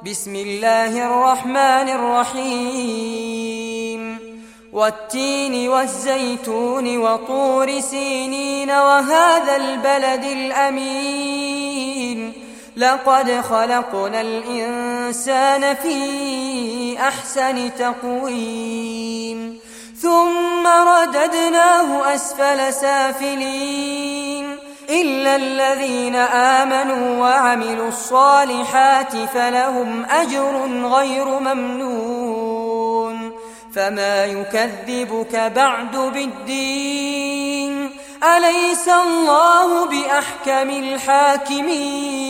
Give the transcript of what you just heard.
بسم الله الرحمن الرحيم والتين والزيتون وطور سينين وهذا البلد الأمين لقد خلقنا الإنسان في أحسن تقويم ثم رددناه أسفل سافلين إلا الذين آمنوا وعملوا الصالحات فلهم أجر غير ممنون فما يكذبك بعد بالدين أليس الله بأحكم الحاكمين